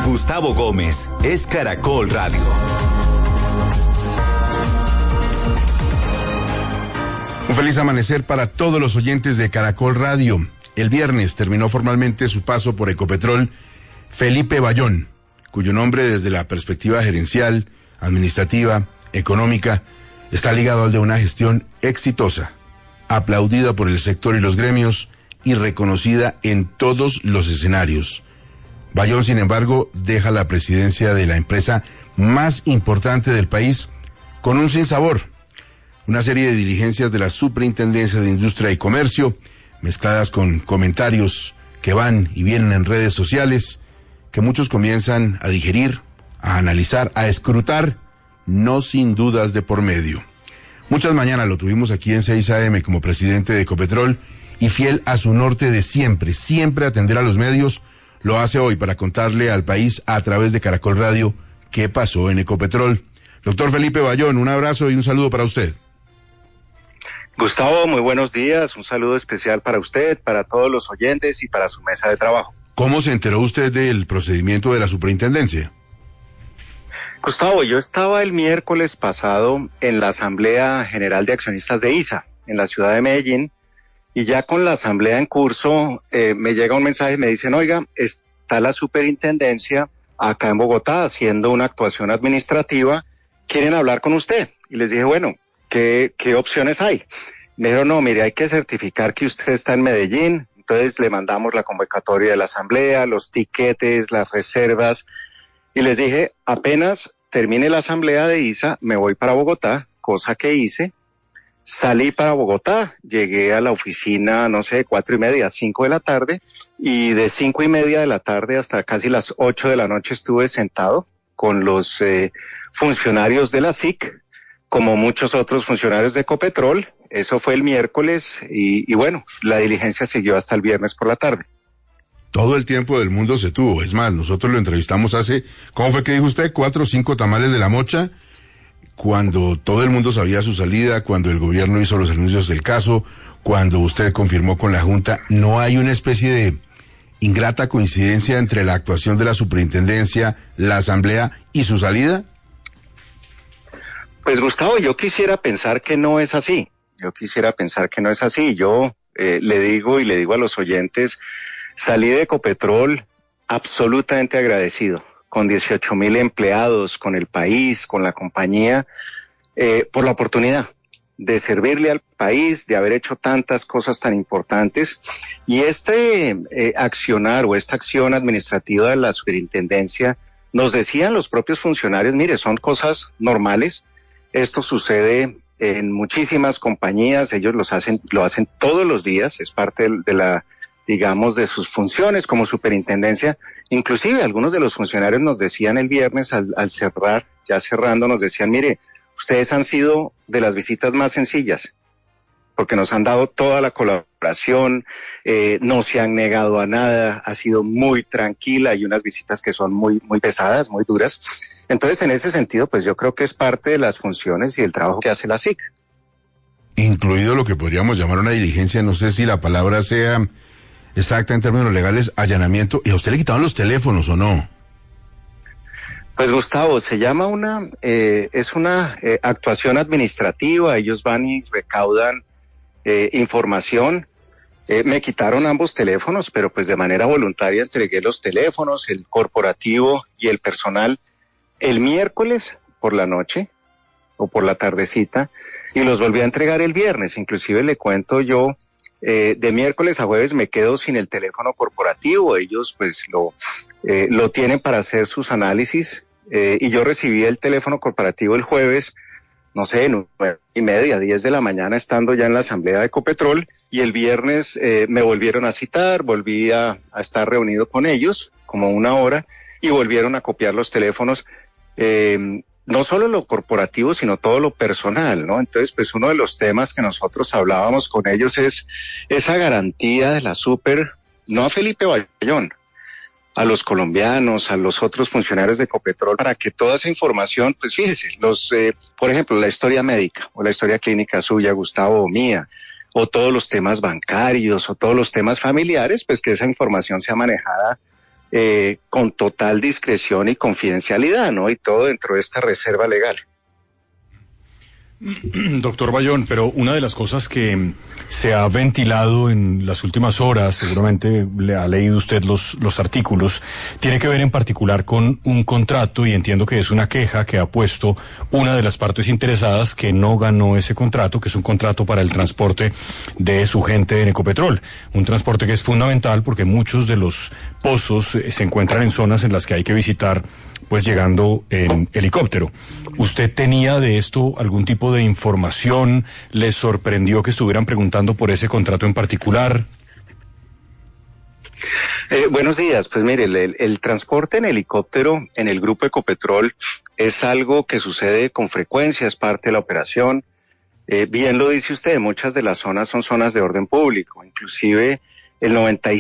Gustavo Gómez es Caracol Radio. Un feliz amanecer para todos los oyentes de Caracol Radio. El viernes terminó formalmente su paso por Ecopetrol Felipe Bayón, cuyo nombre desde la perspectiva gerencial, administrativa, económica, está ligado al de una gestión exitosa, aplaudida por el sector y los gremios y reconocida en todos los escenarios. Bayón, sin embargo, deja la presidencia de la empresa más importante del país con un sinsabor. Una serie de diligencias de la Superintendencia de Industria y Comercio, mezcladas con comentarios que van y vienen en redes sociales, que muchos comienzan a digerir, a analizar, a escrutar, no sin dudas de por medio. Muchas mañanas lo tuvimos aquí en 6 AM como presidente de Ecopetrol y fiel a su norte de siempre atender a los medios, lo hace hoy para contarle al país a través de Caracol Radio qué pasó en Ecopetrol. Doctor Felipe Bayón, un abrazo y un saludo para usted. Gustavo, muy buenos días, un saludo especial para usted, para todos los oyentes y para su mesa de trabajo. ¿Cómo se enteró usted del procedimiento de la superintendencia? Gustavo, yo estaba el miércoles pasado en la Asamblea General de Accionistas de ISA, en la ciudad de Medellín, y ya con la asamblea en curso me llega un mensaje y me dicen, oiga, está la superintendencia acá en Bogotá haciendo una actuación administrativa, ¿quieren hablar con usted? Y les dije, bueno, ¿qué opciones hay? Me dijeron, no, mire, hay que certificar que usted está en Medellín, entonces le mandamos la convocatoria de la asamblea, los tiquetes, las reservas, y les dije, apenas termine la asamblea de ISA, me voy para Bogotá, cosa que hice. Salí para Bogotá, llegué a la oficina, 4:30, 5 de la tarde, y de 5:30 de la tarde hasta casi las 8 de la noche estuve sentado con los funcionarios de la SIC, como muchos otros funcionarios de Ecopetrol. Eso fue el miércoles y bueno, la diligencia siguió hasta el viernes por la tarde. Todo el tiempo del mundo se tuvo. Es más, nosotros lo entrevistamos hace, ¿cómo fue que dijo usted? 4 o 5 tamales de la mocha, cuando todo el mundo sabía su salida, cuando el gobierno hizo los anuncios del caso, cuando usted confirmó con la Junta. ¿No hay una especie de ingrata coincidencia entre la actuación de la superintendencia, la asamblea y su salida? Pues Gustavo, yo quisiera pensar que no es así. Yo le digo a los oyentes, salí de Ecopetrol absolutamente agradecido, con 18,000 empleados, con el país, con la compañía, por la oportunidad de servirle al país, de haber hecho tantas cosas tan importantes. Y accionar o esta acción administrativa de la superintendencia, nos decían los propios funcionarios, mire, son cosas normales, esto sucede en muchísimas compañías, ellos lo hacen todos los días, es parte de sus funciones como superintendencia. Inclusive algunos de los funcionarios nos decían el viernes al cerrar, ya cerrando, nos decían, mire, ustedes han sido de las visitas más sencillas, porque nos han dado toda la colaboración, no se han negado a nada, ha sido muy tranquila, y unas visitas que son muy pesadas, muy duras. Entonces, en ese sentido, pues yo creo que es parte de las funciones y el trabajo que hace la SIC. Incluido lo que podríamos llamar una diligencia, no sé si la palabra sea exacta en términos legales, allanamiento. ¿Y a usted le quitaron los teléfonos o no? Pues Gustavo, se llama es una actuación administrativa, ellos van y recaudan información. Me quitaron ambos teléfonos, pero pues de manera voluntaria entregué los teléfonos, el corporativo y el personal, el miércoles por la noche o por la tardecita, y los volví a entregar el viernes. Inclusive le cuento yo, de miércoles a jueves me quedo sin el teléfono corporativo, ellos pues lo tienen para hacer sus análisis, y yo recibí el teléfono corporativo el jueves, 9:30, 10 de la mañana, estando ya en la asamblea de Ecopetrol, y el viernes me volvieron a citar, volví a estar reunido con ellos como 1 hora, y volvieron a copiar los teléfonos, no solo lo corporativo, sino todo lo personal, ¿no? Entonces, pues uno de los temas que nosotros hablábamos con ellos es esa garantía de la super, no a Felipe Bayón, a los colombianos, a los otros funcionarios de Ecopetrol, para que toda esa información, pues fíjese, por ejemplo, la historia médica o la historia clínica suya, Gustavo, o mía, o todos los temas bancarios o todos los temas familiares, pues que esa información sea manejada con total discreción y confidencialidad, ¿no? Y todo dentro de esta reserva legal. Doctor Bayón, pero una de las cosas que se ha ventilado en las últimas horas, seguramente le ha leído usted los artículos, tiene que ver en particular con un contrato, y entiendo que es una queja que ha puesto una de las partes interesadas que no ganó ese contrato, que es un contrato para el transporte de su gente en Ecopetrol. Un transporte que es fundamental porque muchos de los pozos se encuentran en zonas en las que hay que visitar, pues llegando en helicóptero. ¿Usted tenía de esto algún tipo de información? ¿Les sorprendió que estuvieran preguntando por ese contrato en particular? Buenos días. Pues mire, el transporte en helicóptero en el grupo Ecopetrol es algo que sucede con frecuencia, es parte de la operación. Bien lo dice usted, muchas de las zonas son zonas de orden público, inclusive el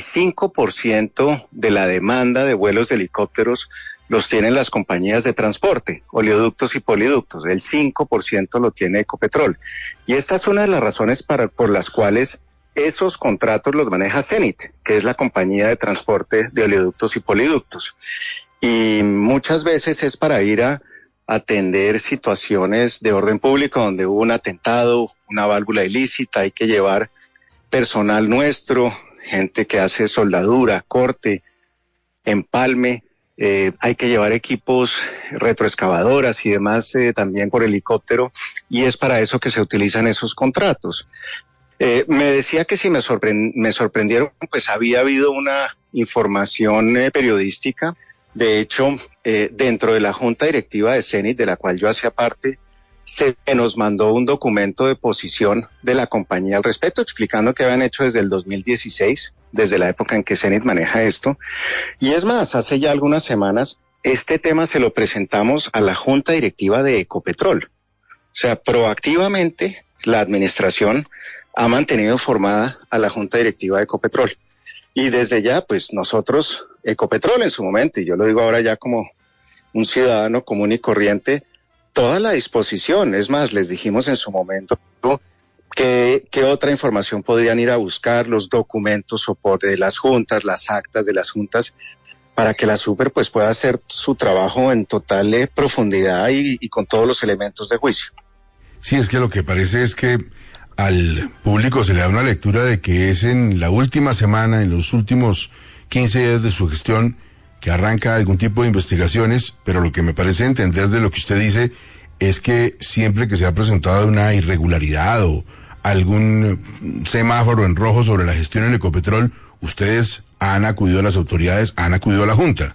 95% de la demanda de vuelos de helicópteros los tienen las compañías de transporte, oleoductos y poliductos. El 5% lo tiene Ecopetrol. Y esta es una de las razones por las cuales esos contratos los maneja Zenit, que es la compañía de transporte de oleoductos y poliductos. Y muchas veces es para ir a atender situaciones de orden público donde hubo un atentado, una válvula ilícita, hay que llevar personal nuestro, gente que hace soldadura, corte, empalme. Hay que llevar equipos, retroexcavadoras y demás también por helicóptero, y es para eso que se utilizan esos contratos. Me decía que si me sorprendieron, pues había habido una información periodística. De hecho, dentro de la junta directiva de Zenit, de la cual yo hacía parte, se nos mandó un documento de posición de la compañía al respecto, explicando que habían hecho desde el 2016, desde la época en que Zenit maneja esto. Y es más, hace ya algunas semanas, este tema se lo presentamos a la junta directiva de Ecopetrol. O sea, proactivamente la administración ha mantenido formada a la junta directiva de Ecopetrol. Y desde ya, pues nosotros, Ecopetrol en su momento, y yo lo digo ahora ya como un ciudadano común y corriente, toda la disposición. Es más, les dijimos en su momento qué otra información podrían ir a buscar, los documentos, soporte de las juntas, las actas de las juntas, para que la Super pues pueda hacer su trabajo en total profundidad y con todos los elementos de juicio. Sí, es que lo que parece es que al público se le da una lectura de que es en la última semana, en los últimos 15 días de su gestión, que arranca algún tipo de investigaciones, pero lo que me parece entender de lo que usted dice es que siempre que se ha presentado una irregularidad o algún semáforo en rojo sobre la gestión en Ecopetrol, ustedes han acudido a las autoridades, han acudido a la Junta.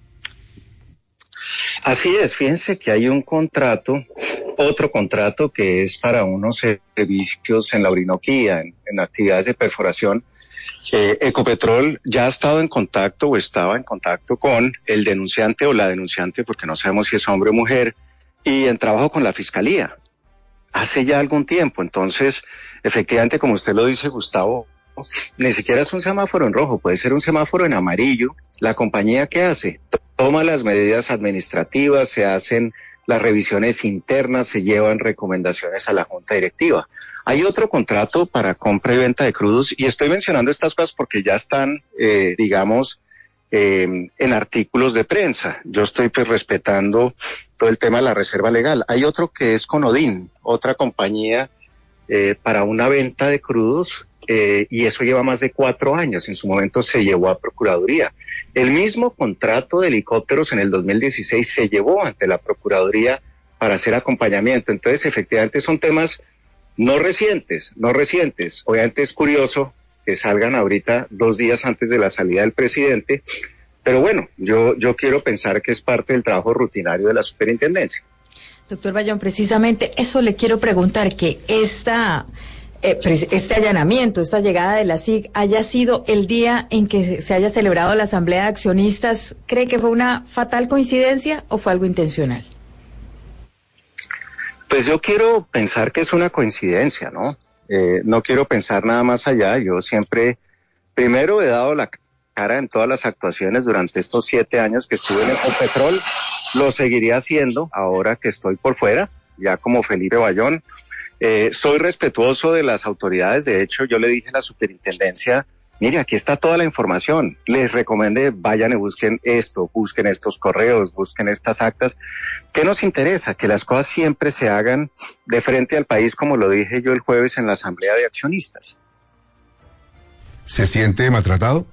Así es, fíjense que hay un contrato, otro contrato que es para unos servicios en la Orinoquía, en actividades de perforación. Ecopetrol ya ha estado en contacto o estaba en contacto con el denunciante o la denunciante, porque no sabemos si es hombre o mujer, y en trabajo con la fiscalía hace ya algún tiempo. Entonces, efectivamente, como usted lo dice, Gustavo, ni siquiera es un semáforo en rojo, puede ser un semáforo en amarillo. La compañía, ¿qué hace? Toma las medidas administrativas, se hacen las revisiones internas, se llevan recomendaciones a la junta directiva. Hay otro contrato para compra y venta de crudos, y estoy mencionando estas cosas porque ya están, en artículos de prensa. Yo estoy pues respetando todo el tema de la reserva legal. Hay otro que es con Odin, otra compañía para una venta de crudos, y eso lleva más de 4 años. En su momento se llevó a Procuraduría. El mismo contrato de helicópteros en el 2016 se llevó ante la Procuraduría para hacer acompañamiento. Entonces, efectivamente, son temas no recientes. Obviamente es curioso que salgan ahorita 2 días antes de la salida del presidente, pero bueno, yo quiero pensar que es parte del trabajo rutinario de la superintendencia. Doctor Bayón, precisamente eso le quiero preguntar, que este allanamiento, esta llegada de la SIC haya sido el día en que se haya celebrado la Asamblea de Accionistas. ¿Cree que fue una fatal coincidencia o fue algo intencional? Pues yo quiero pensar que es una coincidencia, ¿no? No quiero pensar nada más allá. Yo siempre, primero he dado la cara en todas las actuaciones durante estos 7 años que estuve en Ecopetrol. Lo seguiré haciendo ahora que estoy por fuera, ya como Felipe Bayón. Soy respetuoso de las autoridades. De hecho, yo le dije a la superintendencia mire, aquí está toda la información. Les recomendé, vayan y busquen esto, busquen estos correos, busquen estas actas. ¿Qué nos interesa? Que las cosas siempre se hagan de frente al país, como lo dije yo el jueves en la Asamblea de Accionistas. ¿Se siente maltratado?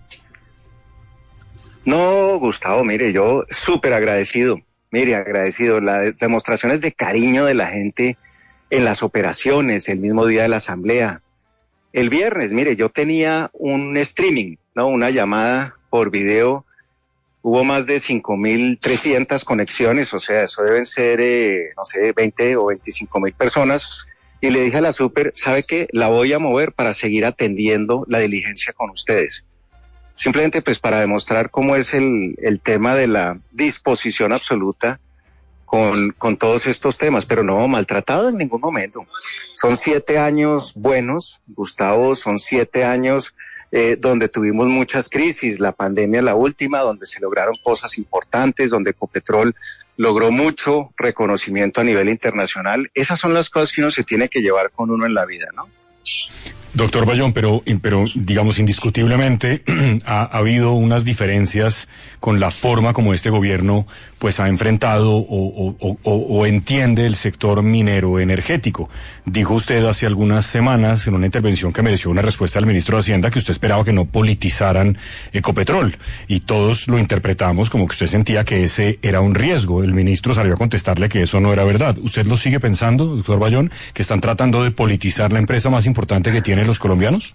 No, Gustavo, mire, yo súper agradecido. Mire, agradecido. Las demostraciones de cariño de la gente en las operaciones, el mismo día de la Asamblea. El viernes, mire, yo tenía un streaming, ¿no? Una llamada por video. Hubo más de 5.300 conexiones, o sea, eso deben ser, no sé, 20 o 25.000 personas. Y le dije a la super, ¿sabe qué? La voy a mover para seguir atendiendo la diligencia con ustedes. Simplemente pues para demostrar cómo es el tema de la disposición absoluta con todos estos temas, pero no maltratado en ningún momento. Son 7 años buenos, Gustavo, son 7 años donde tuvimos muchas crisis, la pandemia la última, donde se lograron cosas importantes, donde Ecopetrol logró mucho reconocimiento a nivel internacional. Esas son las cosas que uno se tiene que llevar con uno en la vida, ¿no? Doctor Bayón, pero digamos indiscutiblemente ha habido unas diferencias con la forma como este gobierno pues ha enfrentado o entiende el sector minero energético. Dijo usted hace algunas semanas en una intervención que mereció una respuesta al ministro de Hacienda que usted esperaba que no politizaran Ecopetrol y todos lo interpretamos como que usted sentía que ese era un riesgo. El ministro salió a contestarle que eso no era verdad. ¿Usted lo sigue pensando, doctor Bayón, que están tratando de politizar la empresa más importante que tienen los colombianos?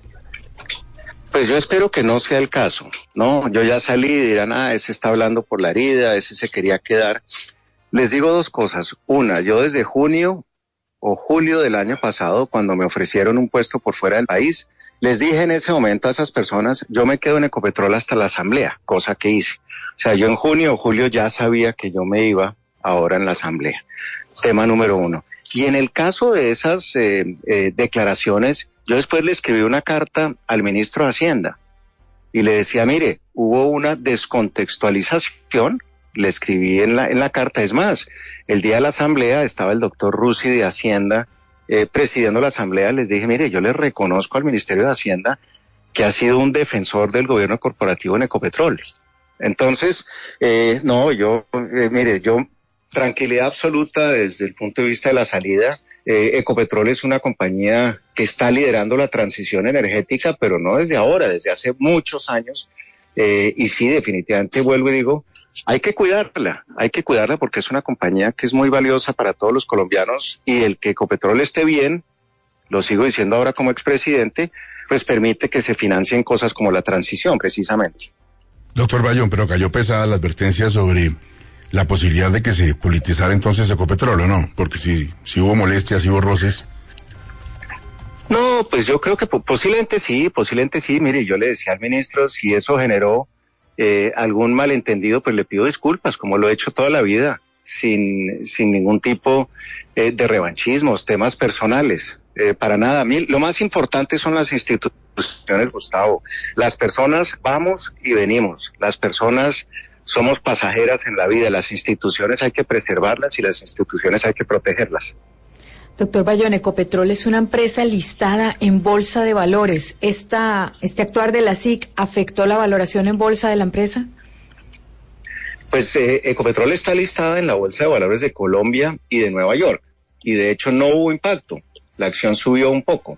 Pues yo espero que no sea el caso, ¿no? Yo ya salí y dirán, ese está hablando por la herida, ese se quería quedar. Les digo 2 cosas. Una, yo desde junio o julio del año pasado, cuando me ofrecieron un puesto por fuera del país, les dije en ese momento a esas personas, yo me quedo en Ecopetrol hasta la Asamblea, cosa que hice. O sea, yo en junio o julio ya sabía que yo me iba ahora en la Asamblea. Tema número 1. Y en el caso de esas declaraciones, yo después le escribí una carta al ministro de Hacienda y le decía, mire, hubo una descontextualización, le escribí en la carta. Es más, el día de la Asamblea estaba el doctor Rusi de Hacienda presidiendo la Asamblea. Les dije, mire, yo le reconozco al Ministerio de Hacienda que ha sido un defensor del gobierno corporativo en Ecopetrol. Entonces, mire, yo tranquilidad absoluta desde el punto de vista de la salida. Ecopetrol es una compañía que está liderando la transición energética, pero no desde ahora, desde hace muchos años. Y sí, definitivamente vuelvo y digo, hay que cuidarla porque es una compañía que es muy valiosa para todos los colombianos y el que Ecopetrol esté bien, lo sigo diciendo ahora como expresidente, pues permite que se financien cosas como la transición precisamente. Doctor Bayón, pero cayó pesada la advertencia sobre la posibilidad de que se politizara entonces Ecopetrol, ¿o no? Porque si hubo molestias, si hubo roces. No, pues yo creo que posiblemente sí. Mire, yo le decía al ministro, si eso generó algún malentendido, pues le pido disculpas, como lo he hecho toda la vida, sin ningún tipo de revanchismos, temas personales. Para nada. A mí lo más importante son las instituciones, Gustavo. Las personas vamos y venimos. Las personas somos pasajeras en la vida. Las instituciones hay que preservarlas y las instituciones hay que protegerlas. Doctor Bayón, Ecopetrol es una empresa listada en Bolsa de Valores. ¿Este actuar de la SIC afectó la valoración en bolsa de la empresa? Pues Ecopetrol está listada en la Bolsa de Valores de Colombia y de Nueva York. Y de hecho no hubo impacto. La acción subió un poco.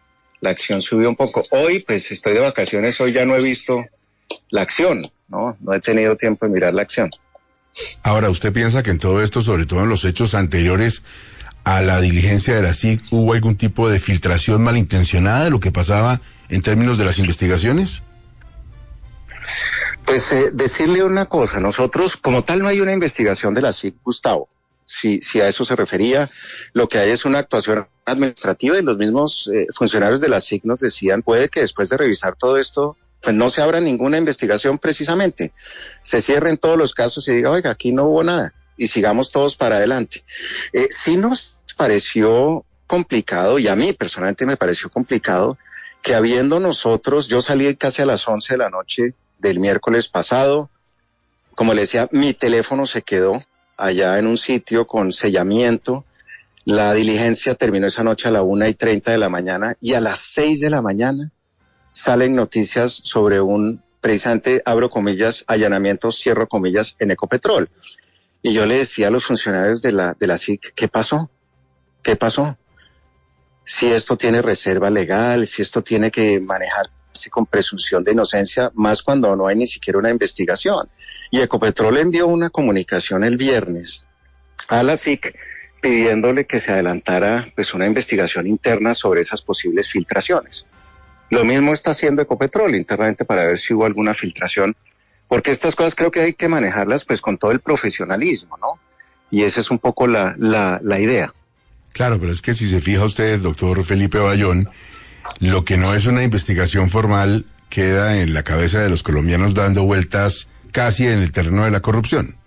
Hoy, pues estoy de vacaciones, hoy ya no he visto la acción, ¿no? No he tenido tiempo de mirar la acción. Ahora, ¿usted piensa que en todo esto, sobre todo en los hechos anteriores a la diligencia de la SIC, hubo algún tipo de filtración malintencionada de lo que pasaba en términos de las investigaciones? Pues decirle una cosa, nosotros como tal no hay una investigación de la SIC, Gustavo. Si a eso se refería, lo que hay es una actuación administrativa y los mismos funcionarios de la SIC nos decían, puede que después de revisar todo esto, pues no se abra ninguna investigación precisamente, se cierren todos los casos y diga, oiga, aquí no hubo nada y sigamos todos para adelante. Sí nos pareció complicado y a mí personalmente me pareció complicado que habiendo nosotros, yo salí casi a las 11 de la noche del miércoles pasado, como le decía, mi teléfono se quedó allá en un sitio con sellamiento. La diligencia terminó esa noche a la 1:30 de la mañana y a las 6 de la mañana salen noticias sobre precisamente, abro comillas, allanamiento, cierro comillas, en Ecopetrol. Y yo le decía a los funcionarios de la SIC, ¿qué pasó? ¿Qué pasó? Si esto tiene reserva legal, si esto tiene que manejarse con presunción de inocencia, más cuando no hay ni siquiera una investigación. Y Ecopetrol envió una comunicación el viernes a la SIC pidiéndole que se adelantara pues una investigación interna sobre esas posibles filtraciones. Lo mismo está haciendo Ecopetrol internamente para ver si hubo alguna filtración, porque estas cosas creo que hay que manejarlas pues con todo el profesionalismo, ¿no? Y esa es un poco la idea. Claro, pero es que si se fija usted, doctor Felipe Bayón, lo que no es una investigación formal queda en la cabeza de los colombianos dando vueltas casi en el terreno de la corrupción.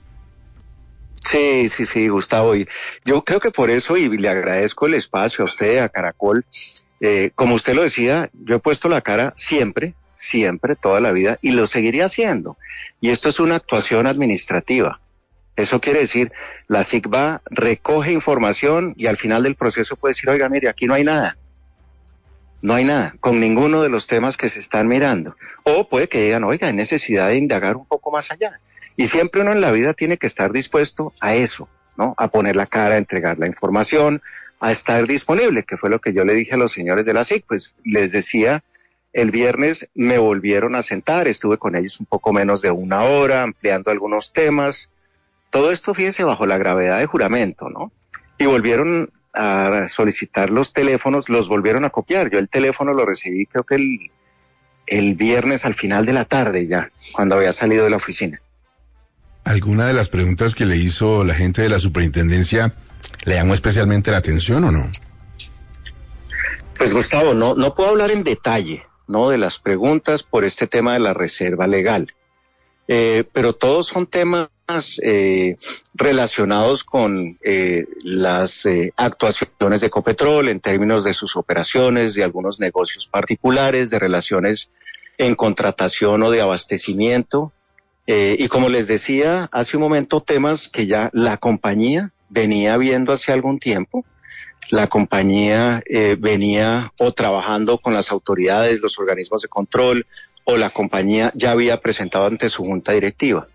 Sí, Gustavo. Y yo creo que por eso, y le agradezco el espacio a usted, a Caracol, como usted lo decía, yo he puesto la cara siempre, toda la vida, y lo seguiré haciendo. Y esto es una actuación administrativa. Eso quiere decir, la SIC va, recoge información y al final del proceso puede decir, oiga, mire, aquí no hay nada. No hay nada, con ninguno de los temas que se están mirando. O puede que digan, oiga, hay necesidad de indagar un poco más allá. Y siempre uno en la vida tiene que estar dispuesto a eso, ¿no? A poner la cara, a entregar la información, a estar disponible, que fue lo que yo le dije a los señores de la SIC. Pues les decía, el viernes me volvieron a sentar, estuve con ellos un poco menos de una hora, ampliando algunos temas. Todo esto, fíjese, bajo la gravedad de juramento, ¿no? Y volvieron a solicitar los teléfonos, los volvieron a copiar. Yo el teléfono lo recibí creo que el viernes al final de la tarde ya, cuando había salido de la oficina. ¿Alguna de las preguntas que le hizo la gente de la superintendencia le llamó especialmente la atención o no? Pues Gustavo, no puedo hablar en detalle, ¿no? De las preguntas por este tema de la reserva legal. Pero todos son temas relacionados con las actuaciones de Ecopetrol en términos de sus operaciones, de algunos negocios particulares, de relaciones en contratación o de abastecimiento. Y como les decía hace un momento, temas que ya la compañía venía viendo hace algún tiempo. La compañía venía o trabajando con las autoridades, los organismos de control, o la compañía ya había presentado ante su junta directiva.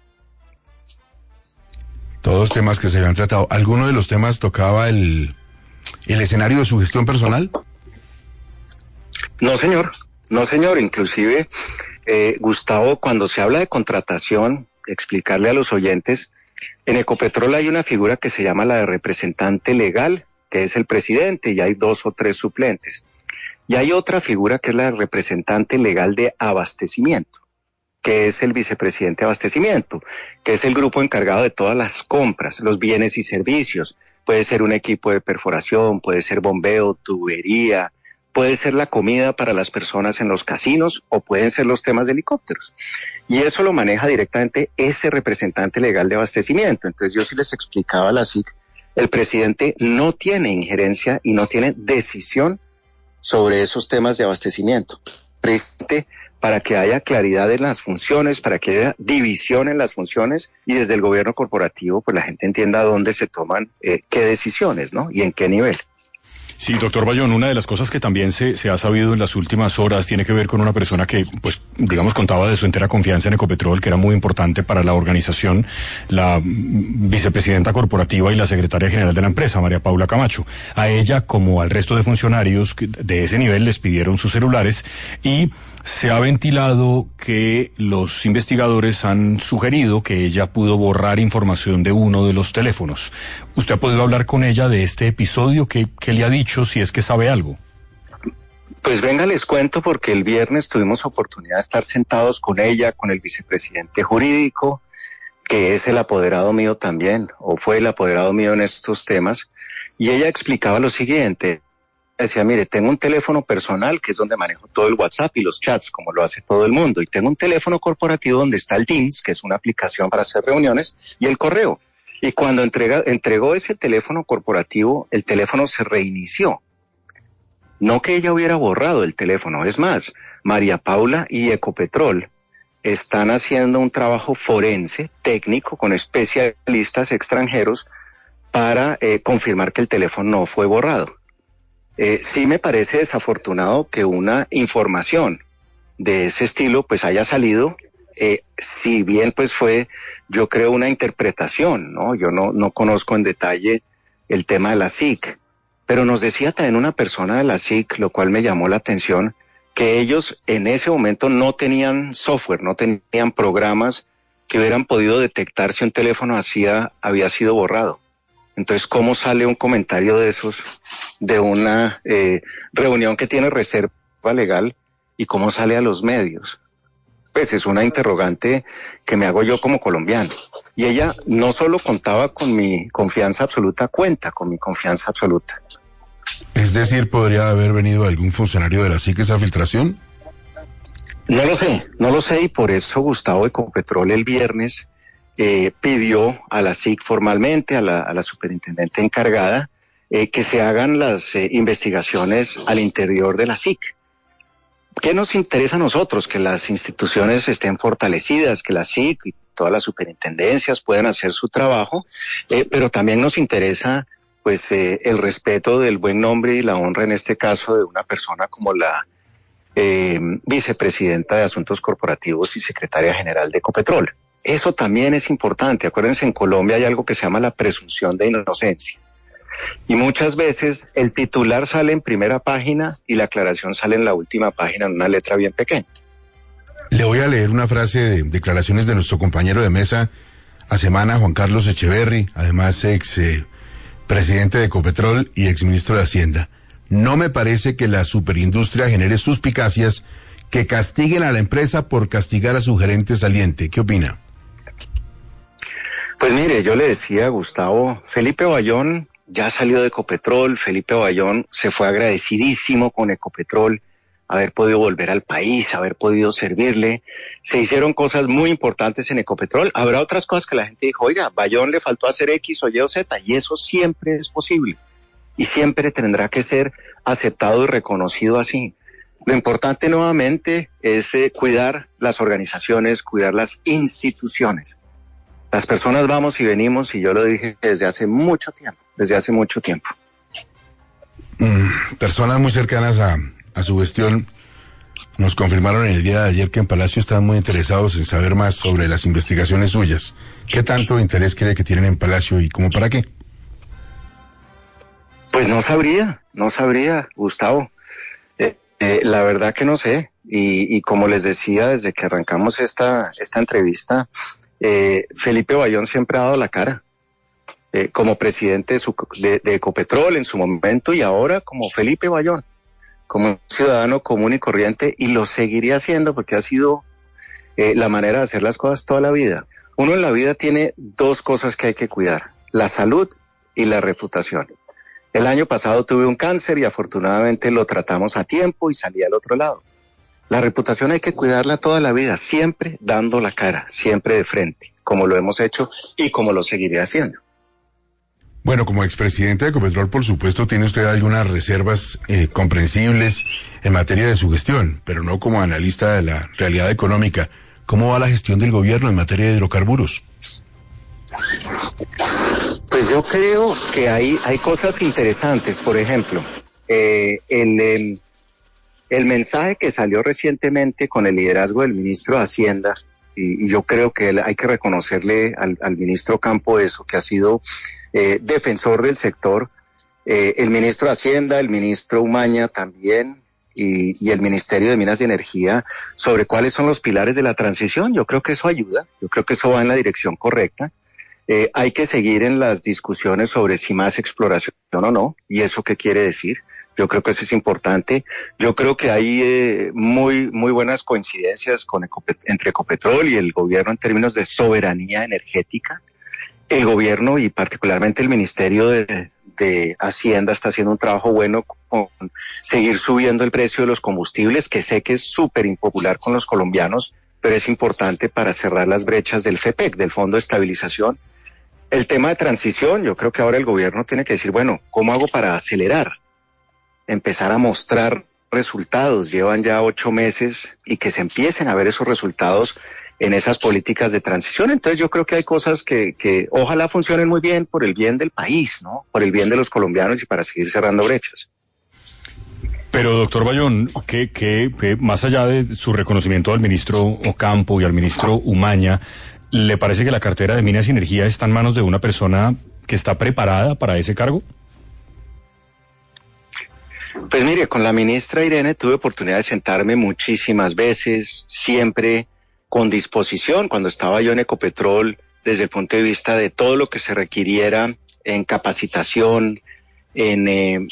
Todos temas que se habían tratado. ¿Alguno de los temas tocaba el escenario de su gestión personal? No, señor. Inclusive, Gustavo, cuando se habla de contratación, explicarle a los oyentes, en Ecopetrol hay una figura que se llama la de representante legal, que es el presidente, y hay 2 o 3 suplentes. Y hay otra figura que es la de representante legal de abastecimiento, que es el vicepresidente de abastecimiento, que es el grupo encargado de todas las compras, los bienes y servicios. Puede ser un equipo de perforación, puede ser bombeo, tubería, puede ser la comida para las personas en los casinos o pueden ser los temas de helicópteros. Y eso lo maneja directamente ese representante legal de abastecimiento. Entonces yo sí les explicaba a la SIC, el presidente no tiene injerencia y no tiene decisión sobre esos temas de abastecimiento. Precisamente para que haya claridad en las funciones, para que haya división en las funciones y desde el gobierno corporativo pues la gente entienda dónde se toman qué decisiones, ¿no? Y en qué nivel. Sí, doctor Bayón, una de las cosas que también se ha sabido en las últimas horas tiene que ver con una persona que, pues, digamos, contaba de su entera confianza en Ecopetrol, que era muy importante para la organización, la vicepresidenta corporativa y la secretaria general de la empresa, María Paula Camacho. A ella, como al resto de funcionarios de ese nivel, les pidieron sus celulares y se ha ventilado que los investigadores han sugerido que ella pudo borrar información de uno de los teléfonos. ¿Usted ha podido hablar con ella de este episodio? ¿Qué le ha dicho, si es que sabe algo? Pues venga, les cuento, porque el viernes tuvimos oportunidad de estar sentados con ella, con el vicepresidente jurídico, que es el apoderado mío también, o fue el apoderado mío en estos temas, y ella explicaba lo siguiente. Decía, mire, tengo un teléfono personal que es donde manejo todo el WhatsApp y los chats, como lo hace todo el mundo, y tengo un teléfono corporativo donde está el Teams, que es una aplicación para hacer reuniones, y el correo. Y cuando entregó ese teléfono corporativo, el teléfono se reinició. No que ella hubiera borrado el teléfono, es más, María Paula y Ecopetrol están haciendo un trabajo forense, técnico, con especialistas extranjeros para confirmar que el teléfono no fue borrado. Sí me parece desafortunado que una información de ese estilo pues haya salido, si bien pues fue, yo creo, una interpretación, ¿no? Yo no conozco en detalle el tema de la SIC, pero nos decía también una persona de la SIC, lo cual me llamó la atención, que ellos en ese momento no tenían software, no tenían programas que hubieran podido detectar si un teléfono había sido borrado. Entonces, ¿cómo sale un comentario de esos de una reunión que tiene reserva legal y cómo sale a los medios? Pues es una interrogante que me hago yo como colombiano. Y ella no solo contaba con mi confianza absoluta, cuenta con mi confianza absoluta. Es decir, ¿podría haber venido algún funcionario de la SIC esa filtración? No lo sé y por eso Gustavo Ecopetrol el viernes pidió a la SIC formalmente, a la superintendente encargada, que se hagan las investigaciones al interior de la SIC. ¿Qué nos interesa a nosotros? Que las instituciones estén fortalecidas, que la SIC y todas las superintendencias puedan hacer su trabajo, pero también nos interesa pues el respeto del buen nombre y la honra, en este caso, de una persona como la vicepresidenta de Asuntos Corporativos y secretaria general de Ecopetrol. Eso también es importante. Acuérdense, en Colombia hay algo que se llama la presunción de inocencia. Y muchas veces el titular sale en primera página y la aclaración sale en la última página en una letra bien pequeña. Le voy a leer una frase de declaraciones de nuestro compañero de mesa a semana, Juan Carlos Echeverry, además presidente de Ecopetrol y exministro de Hacienda. No me parece que la superindustria genere suspicacias que castiguen a la empresa por castigar a su gerente saliente. ¿Qué opina? Pues mire, yo le decía a Gustavo, Felipe Bayón ya salió de Ecopetrol, Felipe Bayón se fue agradecidísimo con Ecopetrol, haber podido volver al país, haber podido servirle. Se hicieron cosas muy importantes en Ecopetrol. Habrá otras cosas que la gente dijo, oiga, Bayón le faltó hacer X o Y o Z, y eso siempre es posible. Y siempre tendrá que ser aceptado y reconocido así. Lo importante nuevamente es cuidar las organizaciones, cuidar las instituciones. Las personas vamos y venimos, y yo lo dije desde hace mucho tiempo. Personas muy cercanas a su gestión nos confirmaron en el día de ayer que en Palacio están muy interesados en saber más sobre las investigaciones suyas. ¿Qué tanto interés cree que tienen en Palacio y cómo para qué? Pues no sabría, Gustavo. La verdad que no sé. Y como les decía desde que arrancamos esta entrevista, Felipe Bayón siempre ha dado la cara. Como presidente de Ecopetrol en su momento, y ahora como Felipe Bayón, como ciudadano común y corriente, y lo seguiría haciendo porque ha sido la manera de hacer las cosas toda la vida. Uno en la vida tiene dos cosas que hay que cuidar: la salud y la reputación. El año pasado tuve un cáncer y afortunadamente lo tratamos a tiempo y salí al otro lado. La reputación hay que cuidarla toda la vida, siempre dando la cara, siempre de frente, como lo hemos hecho y como lo seguiré haciendo. Bueno, como expresidente de Ecopetrol, por supuesto, tiene usted algunas reservas comprensibles en materia de su gestión, pero no como analista de la realidad económica. ¿Cómo va la gestión del gobierno en materia de hidrocarburos? Pues yo creo que hay cosas interesantes. Por ejemplo, el mensaje que salió recientemente con el liderazgo del ministro de Hacienda, y yo creo que hay que reconocerle al ministro Campo eso, que ha sido defensor del sector, el ministro de Hacienda, el ministro Umaña también, y el Ministerio de Minas y Energía, sobre cuáles son los pilares de la transición. Yo creo que eso ayuda, yo creo que eso va en la dirección correcta. Hay que seguir en las discusiones sobre si más exploración o no, y eso qué quiere decir. Yo creo que eso es importante. Yo creo que hay muy buenas coincidencias entre Ecopetrol y el gobierno en términos de soberanía energética. El gobierno y particularmente el Ministerio de Hacienda está haciendo un trabajo bueno con seguir subiendo el precio de los combustibles, que sé que es súper impopular con los colombianos, pero es importante para cerrar las brechas del FEPEC, del Fondo de Estabilización. El tema de transición, yo creo que ahora el gobierno tiene que decir, bueno, ¿cómo hago para acelerar? Empezar a mostrar resultados. Llevan ya 8 meses y que se empiecen a ver esos resultados en esas políticas de transición. Entonces yo creo que hay cosas que ojalá funcionen muy bien por el bien del país, ¿no? Por el bien de los colombianos y para seguir cerrando brechas. Pero, doctor Bayón, que más allá de su reconocimiento al ministro Ocampo y al ministro Umaña, ¿le parece que la cartera de Minas y Energía está en manos de una persona que está preparada para ese cargo? Pues mire, con la ministra Irene tuve oportunidad de sentarme muchísimas veces, siempre con disposición, cuando estaba yo en Ecopetrol, desde el punto de vista de todo lo que se requiriera en capacitación, en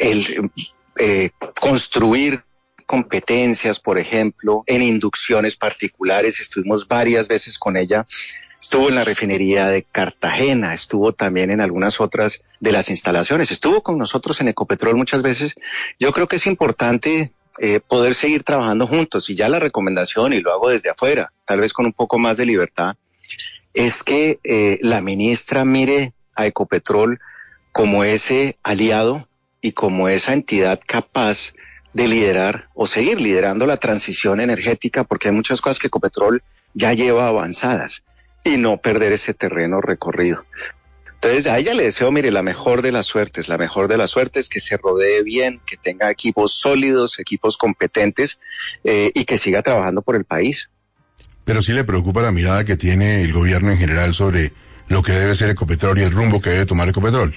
construir competencias, por ejemplo, en inducciones particulares. Estuvimos varias veces con ella. Estuvo en la refinería de Cartagena, estuvo también en algunas otras de las instalaciones, estuvo con nosotros en Ecopetrol muchas veces. Yo creo que es importante poder seguir trabajando juntos, y ya la recomendación, y lo hago desde afuera, tal vez con un poco más de libertad, es que la ministra mire a Ecopetrol como ese aliado y como esa entidad capaz de liderar o seguir liderando la transición energética, porque hay muchas cosas que Ecopetrol ya lleva avanzadas, y no perder ese terreno recorrido. Entonces a ella le deseo, mire, la mejor de las suertes, que se rodee bien, que tenga equipos sólidos, equipos competentes, y que siga trabajando por el país. Pero sí le preocupa la mirada que tiene el gobierno en general sobre lo que debe ser Ecopetrol y el rumbo que debe tomar Ecopetrol.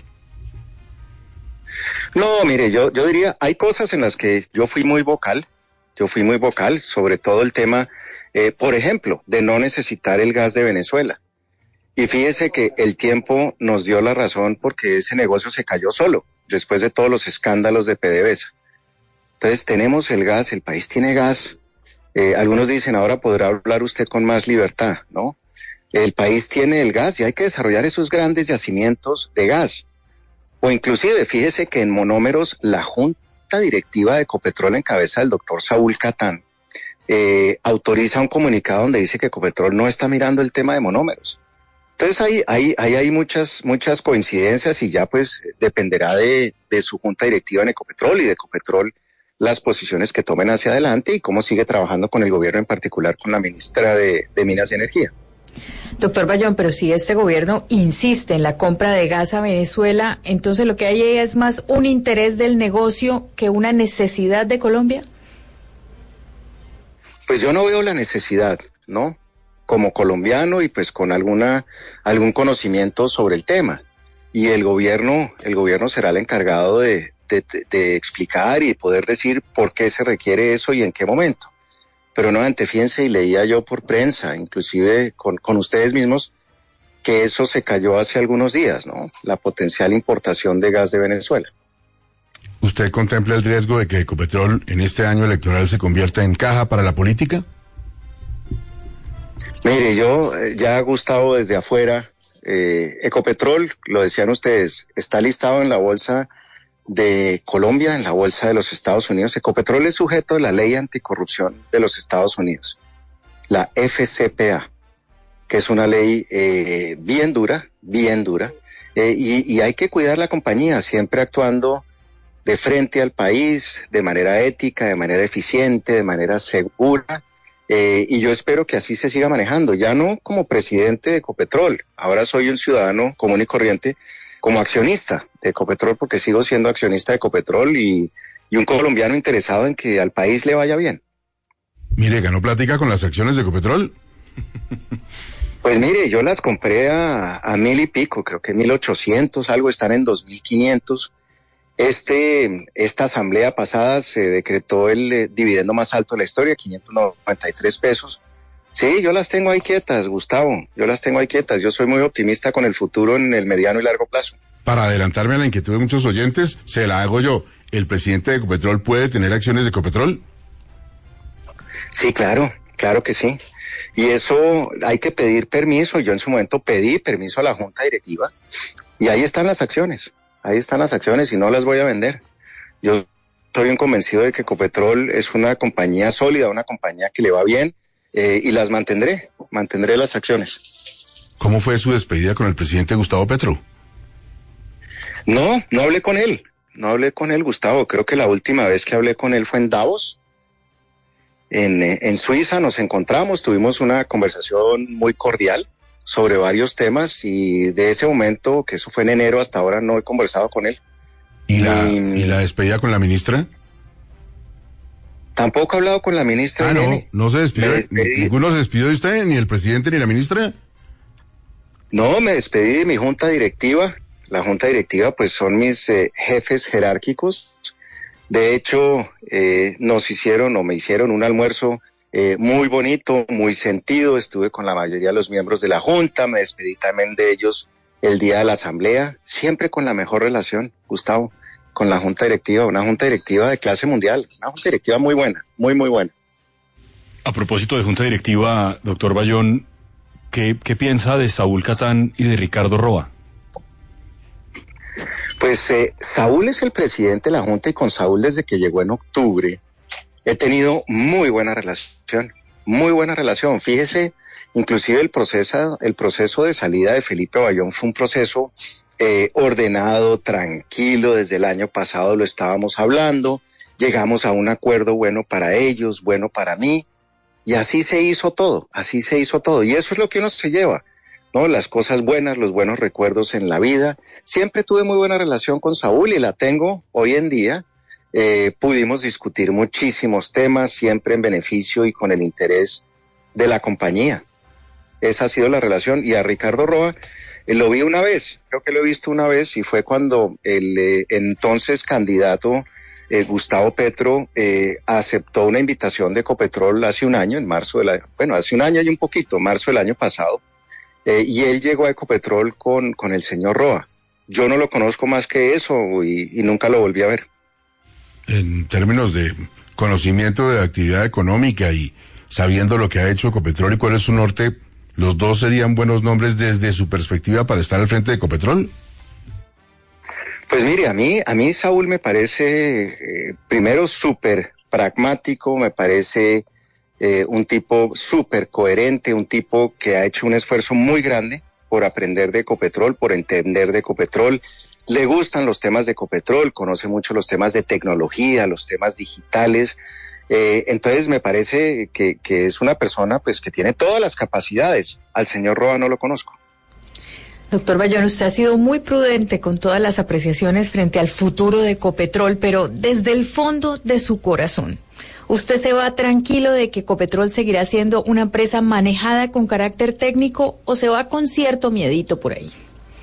No, mire, yo diría, hay cosas en las que yo fui muy vocal, sobre todo el tema, por ejemplo, de no necesitar el gas de Venezuela. Y fíjese que el tiempo nos dio la razón, porque ese negocio se cayó solo, después de todos los escándalos de PDVSA. Entonces tenemos el gas, el país tiene gas. Algunos dicen, ahora podrá hablar usted con más libertad, ¿no? El país tiene el gas y hay que desarrollar esos grandes yacimientos de gas. O inclusive, fíjese que en monómeros, la junta directiva de Ecopetrol en cabeza del doctor Saúl Catán autoriza un comunicado donde dice que Ecopetrol no está mirando el tema de monómeros. Entonces ahí hay muchas coincidencias, y ya pues dependerá de su junta directiva en Ecopetrol y de Ecopetrol las posiciones que tomen hacia adelante y cómo sigue trabajando con el gobierno, en particular con la ministra de Minas y Energía. Doctor Bayón, pero si este gobierno insiste en la compra de gas a Venezuela, entonces lo que hay ahí es más un interés del negocio que una necesidad de Colombia. Pues yo no veo la necesidad, ¿no? Como colombiano y pues con algún conocimiento sobre el tema. Y el gobierno será el encargado de explicar y poder decir por qué se requiere eso y en qué momento. Pero no, fíjense, y leía yo por prensa, inclusive con ustedes mismos, que eso se cayó hace algunos días, ¿no? La potencial importación de gas de Venezuela. ¿Usted contempla el riesgo de que Ecopetrol en este año electoral se convierta en caja para la política? Mire, yo ya, Gustavo, desde afuera, Ecopetrol, lo decían ustedes, está listado en la bolsa de Colombia, en la bolsa de los Estados Unidos. Ecopetrol es sujeto de la ley anticorrupción de los Estados Unidos, la FCPA, que es una ley bien dura, y hay que cuidar la compañía, siempre actuando de frente al país, de manera ética, de manera eficiente, de manera segura, y yo espero que así se siga manejando, ya no como presidente de Ecopetrol, ahora soy un ciudadano común y corriente, como accionista de Ecopetrol, porque sigo siendo accionista de Ecopetrol y un colombiano interesado en que al país le vaya bien. Mire, ¿ganó plática con las acciones de Ecopetrol? Pues mire, yo las compré a 1,000 y pico, creo que 1,800, algo, están en 2,500. Esta asamblea pasada se decretó el dividendo más alto de la historia, 593 pesos. Sí, yo las tengo ahí quietas, Gustavo, yo soy muy optimista con el futuro en el mediano y largo plazo. Para adelantarme a la inquietud de muchos oyentes, se la hago yo. ¿El presidente de Ecopetrol puede tener acciones de Ecopetrol? Sí, claro que sí. Y eso hay que pedir permiso. Yo en su momento pedí permiso a la junta directiva y ahí están las acciones y no las voy a vender. Yo estoy bien convencido de que Ecopetrol es una compañía sólida, una compañía que le va bien, y las mantendré las acciones. ¿Cómo fue su despedida con el presidente Gustavo Petro? No hablé con él, Gustavo. Creo que la última vez que hablé con él fue en Davos, en Suiza. Nos encontramos, tuvimos una conversación muy cordial sobre varios temas, y de ese momento, que eso fue en enero, hasta ahora no he conversado con él. ¿Y la despedida con la ministra? Tampoco he hablado con la ministra. No se despidió. ¿Ninguno se despidió de usted, ni el presidente ni la ministra? No, me despedí de mi junta directiva. La junta directiva pues son mis jefes jerárquicos. De hecho, me hicieron un almuerzo muy bonito, muy sentido. Estuve con la mayoría de los miembros de la junta, me despedí también de ellos el día de la asamblea, siempre con la mejor relación, Gustavo, con la junta directiva, una junta directiva de clase mundial, una junta directiva muy buena, muy, muy buena. A propósito de junta directiva, doctor Bayón, ¿qué piensa de Saúl Catán y de Ricardo Roa? Pues Saúl es el presidente de la junta y con Saúl desde que llegó en octubre he tenido muy buena relación, muy buena relación. Fíjese, inclusive el proceso de salida de Felipe Bayón fue un proceso ordenado, tranquilo. Desde el año pasado lo estábamos hablando, llegamos a un acuerdo bueno para ellos, bueno para mí, y así se hizo todo. Y eso es lo que uno se lleva, ¿no? Las cosas buenas, los buenos recuerdos en la vida. Siempre tuve muy buena relación con Saúl y la tengo hoy en día. Pudimos discutir muchísimos temas, siempre en beneficio y con el interés de la compañía. Esa ha sido la relación. Y a Ricardo Roa lo vi una vez, creo que lo he visto una vez, y fue cuando el entonces candidato Gustavo Petro aceptó una invitación de Ecopetrol hace un año, hace un año y un poquito, marzo del año pasado, y él llegó a Ecopetrol con el señor Roa. Yo no lo conozco más que eso y nunca lo volví a ver. En términos de conocimiento de actividad económica y sabiendo lo que ha hecho Ecopetrol y cuál es su norte, ¿los dos serían buenos nombres desde su perspectiva para estar al frente de Ecopetrol? Pues mire, a mí Saúl me parece, primero, súper pragmático, me parece un tipo súper coherente, un tipo que ha hecho un esfuerzo muy grande por aprender de Ecopetrol, por entender de Ecopetrol. Le gustan los temas de Ecopetrol, conoce mucho los temas de tecnología, los temas digitales. Entonces me parece que es una persona pues que tiene todas las capacidades. Al señor Roa no lo conozco. Doctor Bayón, usted ha sido muy prudente con todas las apreciaciones frente al futuro de Ecopetrol, pero desde el fondo de su corazón, ¿usted se va tranquilo de que Ecopetrol seguirá siendo una empresa manejada con carácter técnico o se va con cierto miedito por ahí?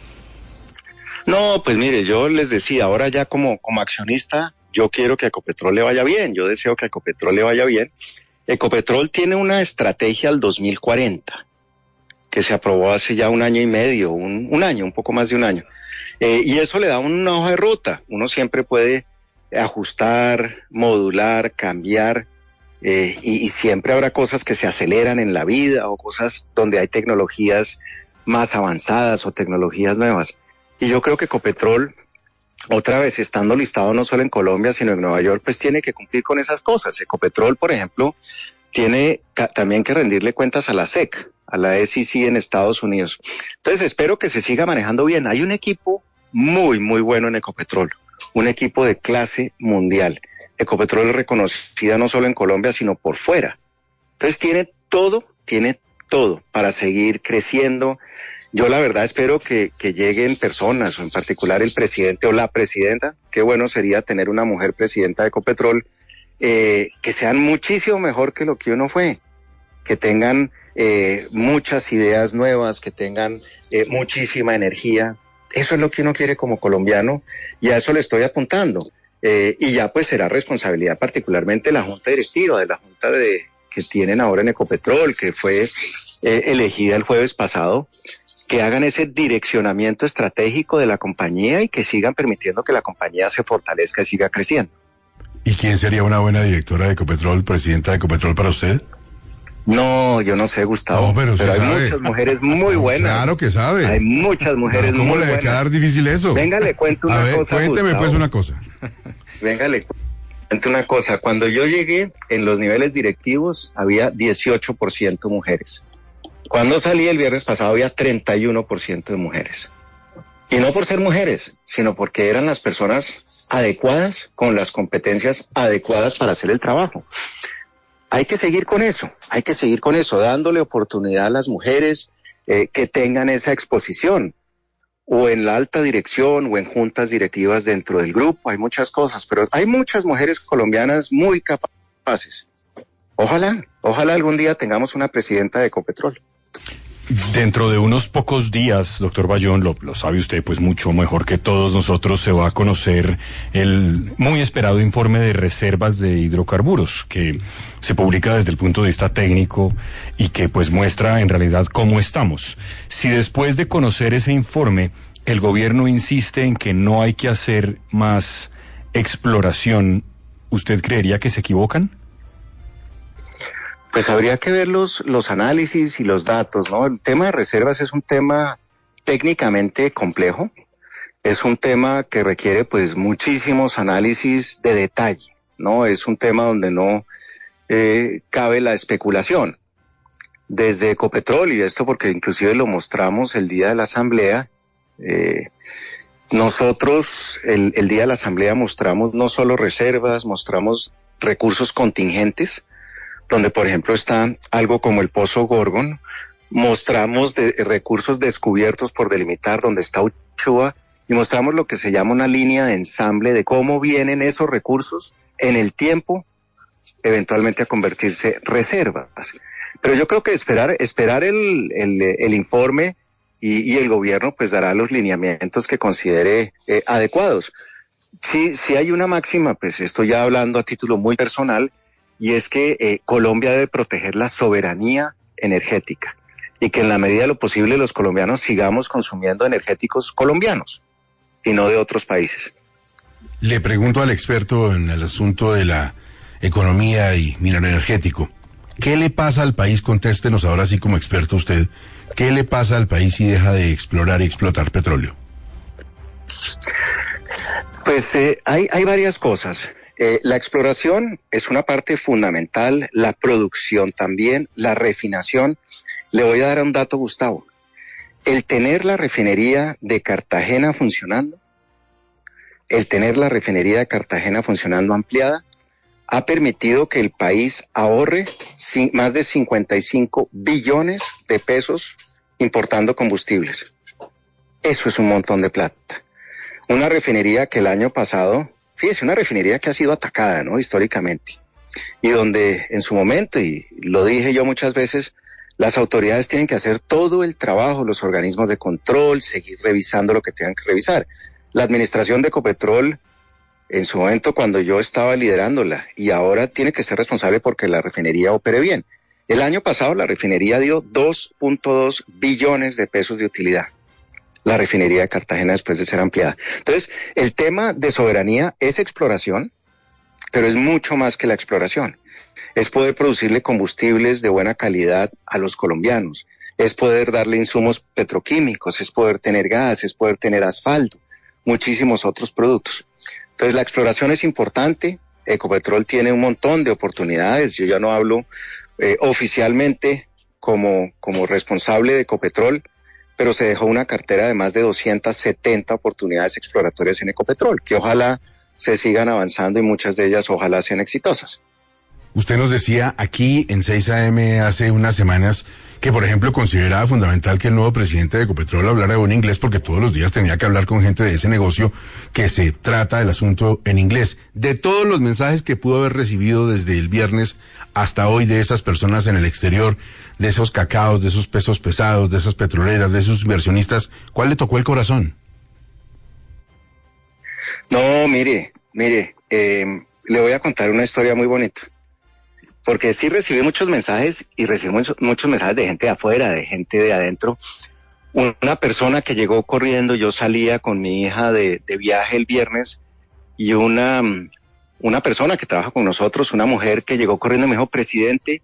No, pues mire, yo les decía, ahora ya como accionista, yo quiero que a Ecopetrol le vaya bien, yo deseo que a Ecopetrol le vaya bien. Ecopetrol tiene una estrategia al 2040, que se aprobó hace ya un año y medio, un poco más de un año. Y eso le da una hoja de ruta, uno siempre puede ajustar, modular, cambiar, y siempre habrá cosas que se aceleran en la vida o cosas donde hay tecnologías más avanzadas o tecnologías nuevas. Y yo creo que Ecopetrol, otra vez, estando listado no solo en Colombia, sino en Nueva York, pues tiene que cumplir con esas cosas. Ecopetrol, por ejemplo, tiene también que rendirle cuentas a la SEC, a la SEC en Estados Unidos. Entonces, espero que se siga manejando bien. Hay un equipo muy, muy bueno en Ecopetrol, un equipo de clase mundial. Ecopetrol es reconocida no solo en Colombia, sino por fuera. Entonces, tiene todo para seguir creciendo. Yo la verdad espero que lleguen personas, o en particular el presidente o la presidenta. Qué bueno sería tener una mujer presidenta de Ecopetrol, que sean muchísimo mejor que lo que uno fue, que tengan muchas ideas nuevas, que tengan muchísima energía. Eso es lo que uno quiere como colombiano y a eso le estoy apuntando. Y ya pues será responsabilidad particularmente de la junta directiva, de la junta que tienen ahora en Ecopetrol, que fue elegida el jueves pasado, que hagan ese direccionamiento estratégico de la compañía y que sigan permitiendo que la compañía se fortalezca y siga creciendo. ¿Y quién sería una buena directora de Ecopetrol, presidenta de Ecopetrol para usted? No, yo no sé, Gustavo, no, pero hay sabe. Muchas mujeres muy buenas. Claro que sabe. Hay muchas mujeres muy buenas. ¿Cómo le va a quedar difícil eso? Venga, le cuento una cosa, cuénteme Gustavo. Pues una cosa. Venga, le cuento una cosa. Cuando yo llegué, en los niveles directivos había 18% mujeres. Cuando salí el viernes pasado había 31% de mujeres. Y no por ser mujeres, sino porque eran las personas adecuadas, con las competencias adecuadas para hacer el trabajo. Hay que seguir con eso, dándole oportunidad a las mujeres que tengan esa exposición, o en la alta dirección, o en juntas directivas dentro del grupo. Hay muchas cosas, pero hay muchas mujeres colombianas muy capaces capaces. Ojalá algún día tengamos una presidenta de Ecopetrol. Dentro de unos pocos días, doctor Bayón, lo sabe usted pues mucho mejor que todos nosotros, se va a conocer el muy esperado informe de reservas de hidrocarburos, que se publica desde el punto de vista técnico y que pues muestra en realidad cómo estamos. Si después de conocer ese informe, el gobierno insiste en que no hay que hacer más exploración, ¿usted creería que se equivocan? Pues habría que ver los análisis y los datos, ¿no? El tema de reservas es un tema técnicamente complejo, es un tema que requiere pues muchísimos análisis de detalle, ¿no? Es un tema donde no cabe la especulación. Desde Ecopetrol, y esto porque inclusive lo mostramos el día de la asamblea, nosotros el día de la asamblea mostramos no solo reservas, mostramos recursos contingentes, donde por ejemplo está algo como el Pozo Gorgon, mostramos recursos descubiertos por delimitar, donde está Uchua, y mostramos lo que se llama una línea de ensamble de cómo vienen esos recursos en el tiempo, eventualmente a convertirse reservas. Pero yo creo que esperar el informe y el gobierno pues dará los lineamientos que considere adecuados. Sí hay una máxima, pues estoy ya hablando a título muy personal, y es que Colombia debe proteger la soberanía energética y que en la medida de lo posible los colombianos sigamos consumiendo energéticos colombianos y no de otros países. Le pregunto al experto en el asunto de la economía y minero energético, ¿qué le pasa al país? Contéstenos ahora sí como experto usted, ¿qué le pasa al país si deja de explorar y explotar petróleo? Pues hay varias cosas. La exploración es una parte fundamental, la producción también, la refinación. Le voy a dar un dato, Gustavo. El tener la refinería de Cartagena funcionando, ampliada, ha permitido que el país ahorre más de 55 billones de pesos importando combustibles. Eso es un montón de plata. Una refinería que el año pasado, fíjese, una refinería que ha sido atacada, ¿no? Históricamente. Y donde en su momento, y lo dije yo muchas veces, las autoridades tienen que hacer todo el trabajo, los organismos de control, seguir revisando lo que tengan que revisar. La administración de Ecopetrol, en su momento cuando yo estaba liderándola, y ahora tiene que ser responsable porque la refinería opere bien. El año pasado la refinería dio 2.2 billones de pesos de utilidad. La refinería de Cartagena después de ser ampliada. Entonces, el tema de soberanía es exploración, pero es mucho más que la exploración. Es poder producirle combustibles de buena calidad a los colombianos, es poder darle insumos petroquímicos, es poder tener gas, es poder tener asfalto, muchísimos otros productos. Entonces, la exploración es importante. Ecopetrol tiene un montón de oportunidades. Yo ya no hablo oficialmente como responsable de Ecopetrol, pero se dejó una cartera de más de 270 oportunidades exploratorias en Ecopetrol, que ojalá se sigan avanzando y muchas de ellas ojalá sean exitosas. Usted nos decía aquí en 6 AM hace unas semanas que, por ejemplo, consideraba fundamental que el nuevo presidente de Ecopetrol hablara buen inglés porque todos los días tenía que hablar con gente de ese negocio que se trata del asunto en inglés. De todos los mensajes que pudo haber recibido desde el viernes hasta hoy de esas personas en el exterior, de esos cacaos, de esos pesos pesados, de esas petroleras, de esos inversionistas, ¿cuál le tocó el corazón? No, mire, le voy a contar una historia muy bonita. Porque sí recibí muchos mensajes y recibí muchos mensajes de gente de afuera, de gente de adentro. Una persona que llegó corriendo, yo salía con mi hija de viaje el viernes y una persona que trabaja con nosotros, una mujer que llegó corriendo me dijo, presidente,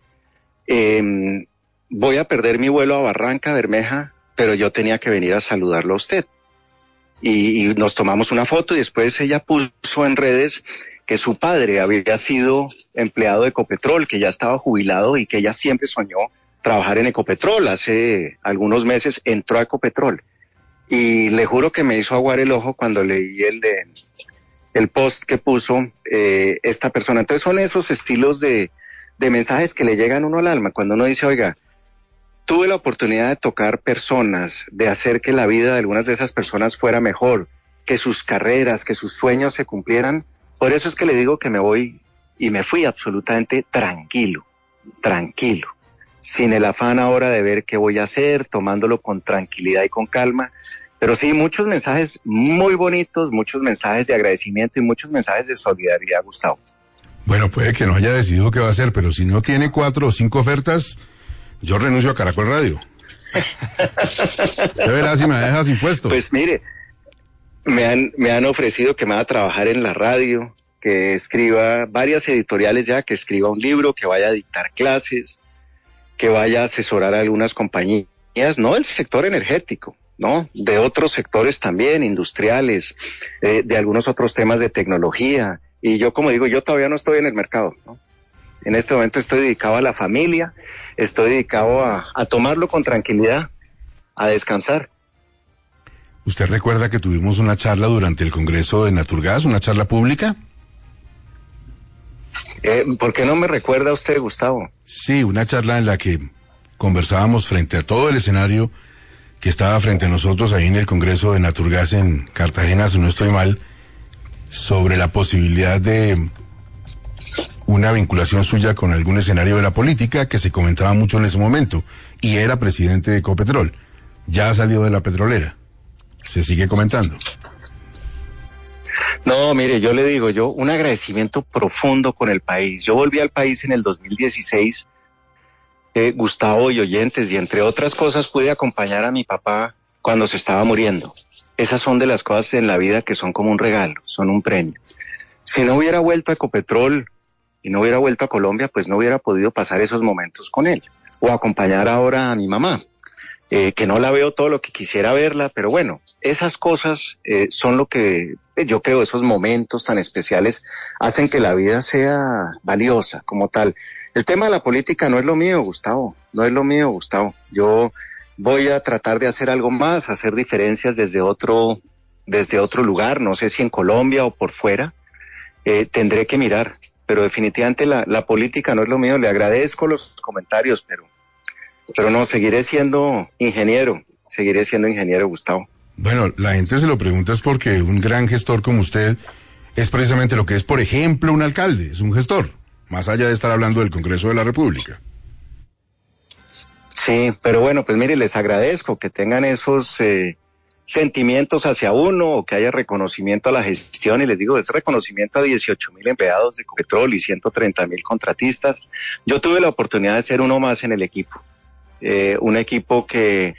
voy a perder mi vuelo a Barranca Bermeja, pero yo tenía que venir a saludarlo a usted. Y nos tomamos una foto y después ella puso en redes que su padre había sido empleado de Ecopetrol, que ya estaba jubilado y que ella siempre soñó trabajar en Ecopetrol. Hace algunos meses entró a Ecopetrol y le juro que me hizo aguar el ojo cuando leí el post que puso esta persona. Entonces son esos estilos de mensajes que le llegan uno al alma cuando uno dice, oiga, tuve la oportunidad de tocar personas, de hacer que la vida de algunas de esas personas fuera mejor, que sus carreras, que sus sueños se cumplieran. Por eso es que le digo que me voy y me fui absolutamente tranquilo, sin el afán ahora de ver qué voy a hacer, tomándolo con tranquilidad y con calma. Pero sí, muchos mensajes muy bonitos, muchos mensajes de agradecimiento y muchos mensajes de solidaridad, Gustavo. Bueno, puede que no haya decidido qué va a hacer, pero si no tiene 4 o 5 ofertas, yo renuncio a Caracol Radio. Ya verás si me dejas sin puesto. Pues mire, me han ofrecido que me haga trabajar en la radio, que escriba varias editoriales ya, que escriba un libro, que vaya a dictar clases, que vaya a asesorar a algunas compañías, no del sector energético, ¿no? De otros sectores también, industriales, de algunos otros temas de tecnología. Y yo, como digo, yo todavía no estoy en el mercado, ¿no? En este momento estoy dedicado a la familia, estoy dedicado a tomarlo con tranquilidad, a descansar. ¿Usted recuerda que tuvimos una charla durante el Congreso de Naturgas, una charla pública? ¿Por qué no me recuerda usted, Gustavo? Sí, una charla en la que conversábamos frente a todo el escenario que estaba frente a nosotros ahí en el Congreso de Naturgas en Cartagena, si no estoy mal, sobre la posibilidad de una vinculación suya con algún escenario de la política que se comentaba mucho en ese momento, y era presidente de Ecopetrol. Ya ha salido de la petrolera. Se sigue comentando. No, mire, yo le digo, un agradecimiento profundo con el país. Yo volví al país en el 2016, Gustavo y oyentes, y entre otras cosas pude acompañar a mi papá cuando se estaba muriendo. Esas son de las cosas en la vida que son como un regalo, son un premio. Si no hubiera vuelto a Ecopetrol y no hubiera vuelto a Colombia, pues no hubiera podido pasar esos momentos con él. O acompañar ahora a mi mamá, que no la veo todo lo que quisiera verla, pero bueno, esas cosas son lo que yo creo, esos momentos tan especiales hacen que la vida sea valiosa como tal. El tema de la política no es lo mío, Gustavo, no es lo mío, Gustavo. Yo voy a tratar de hacer algo más, hacer diferencias desde otro lugar, no sé si en Colombia o por fuera, tendré que mirar, pero definitivamente la política no es lo mío. Le agradezco los comentarios, pero no, seguiré siendo ingeniero, Gustavo. Bueno, la gente se lo pregunta es porque un gran gestor como usted es precisamente lo que es, por ejemplo, un alcalde, es un gestor, más allá de estar hablando del Congreso de la República. Sí, pero bueno, pues mire, les agradezco que tengan esos sentimientos hacia uno, o que haya reconocimiento a la gestión, y les digo, ese reconocimiento a 18,000 empleados de Ecopetrol y 130,000 contratistas. Yo tuve la oportunidad de ser uno más en el equipo, un equipo que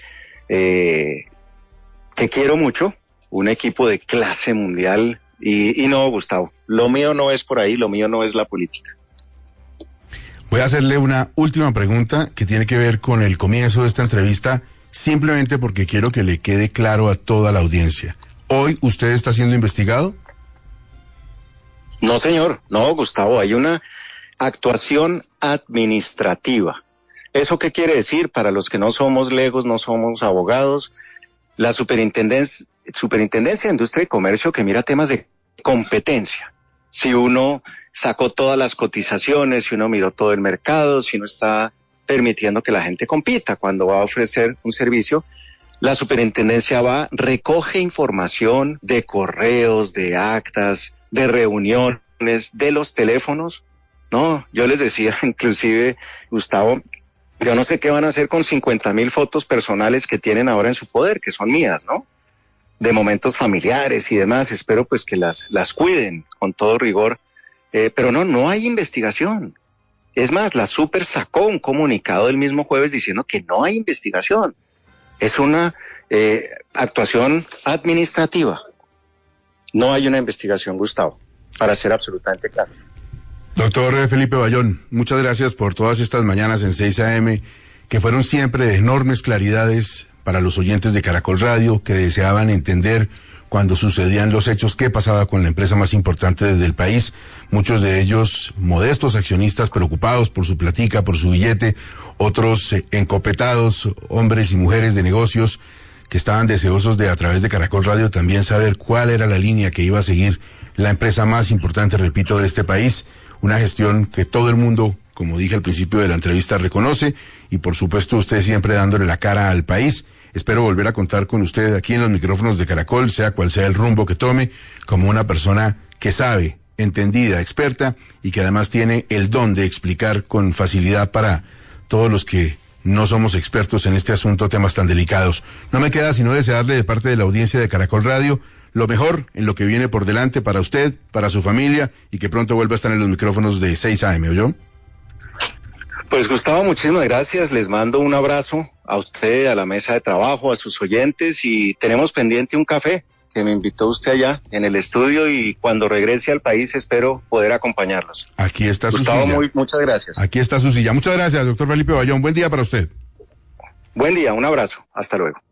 quiero mucho, un equipo de clase mundial, y no, Gustavo, lo mío no es por ahí, lo mío no es la política. Voy a hacerle una última pregunta que tiene que ver con el comienzo de esta entrevista, simplemente porque quiero que le quede claro a toda la audiencia. ¿Hoy usted está siendo investigado? No, señor, no, Gustavo, hay una actuación administrativa. ¿Eso qué quiere decir? Para los que no somos legos, no somos abogados, la Superintendencia de Industria y Comercio, que mira temas de competencia. Si uno sacó todas las cotizaciones, si uno miró todo el mercado, si uno está permitiendo que la gente compita cuando va a ofrecer un servicio, la superintendencia va, recoge información de correos, de actas, de reuniones, de los teléfonos. No, yo les decía, inclusive, Gustavo, yo no sé qué van a hacer con 50,000 fotos personales que tienen ahora en su poder, que son mías, ¿no? De momentos familiares y demás. Espero pues que las cuiden con todo rigor. Pero no hay investigación. Es más, la Super sacó un comunicado el mismo jueves diciendo que no hay investigación. Es una actuación administrativa. No hay una investigación, Gustavo, para ser absolutamente claro. Doctor Felipe Bayón, muchas gracias por todas estas mañanas en 6 AM, que fueron siempre de enormes claridades para los oyentes de Caracol Radio, que deseaban entender cuando sucedían los hechos qué pasaba con la empresa más importante del país, muchos de ellos modestos accionistas preocupados por su platica, por su billete, otros encopetados, hombres y mujeres de negocios que estaban deseosos de, a través de Caracol Radio, también saber cuál era la línea que iba a seguir la empresa más importante, repito, de este país. Una gestión que todo el mundo, como dije al principio de la entrevista, reconoce, y por supuesto usted siempre dándole la cara al país. Espero volver a contar con usted aquí en los micrófonos de Caracol, sea cual sea el rumbo que tome, como una persona que sabe entendida, experta y que además tiene el don de explicar con facilidad para todos los que no somos expertos en este asunto, temas tan delicados. No me queda sino desearle de parte de la audiencia de Caracol Radio lo mejor en lo que viene por delante para usted, para su familia y que pronto vuelva a estar en los micrófonos de 6 AM, ¿oyó? Pues Gustavo, muchísimas gracias. Les mando un abrazo a usted, a la mesa de trabajo, a sus oyentes y tenemos pendiente un café que me invitó usted allá en el estudio y cuando regrese al país espero poder acompañarlos. Aquí está Gustavo, su silla. muchas gracias. Aquí está su silla. Muchas gracias, doctor Felipe Bayón. Buen día para usted. Buen día, un abrazo. Hasta luego.